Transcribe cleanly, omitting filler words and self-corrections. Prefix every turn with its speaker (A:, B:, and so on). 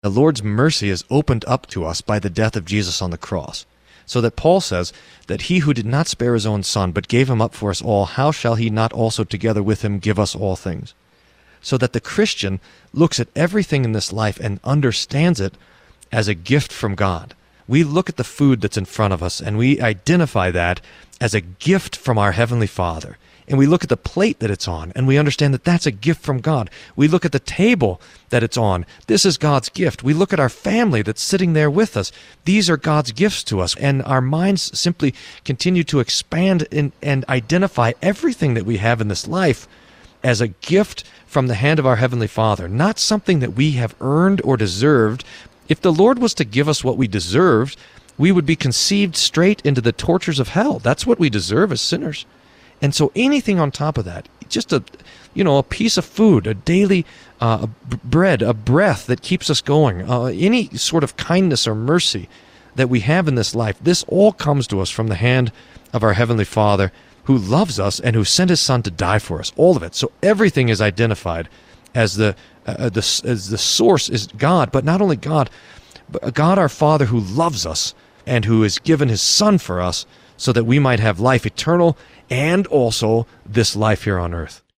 A: The Lord's mercy is opened up to us by the death of Jesus on the cross. So that Paul says that he who did not spare his own son, but gave him up for us all, how shall he not also together with him give us all things? So that the Christian looks at everything in this life and understands it as a gift from God. We look at the food that's in front of us and we identify that as a gift from our Heavenly Father. And we look at the plate that it's on, and we understand that that's a gift from God. We look at the table that it's on. This is God's gift. We look at our family that's sitting there with us. These are God's gifts to us. And our minds simply continue to expand and identify everything that we have in this life as a gift from the hand of our Heavenly Father, not something that we have earned or deserved. If the Lord was to give us what we deserved, we would be conceived straight into the tortures of hell. That's what we deserve as sinners. And so anything on top of that, just a piece of food, a daily bread, a breath that keeps us going, any sort of kindness or mercy that we have in this life, this all comes to us from the hand of our Heavenly Father, who loves us and who sent His Son to die for us. All of it. So everything is identified as the source is God, but not only God, but God our Father who loves us and who has given His Son for us so that we might have life eternal and also this life here on earth.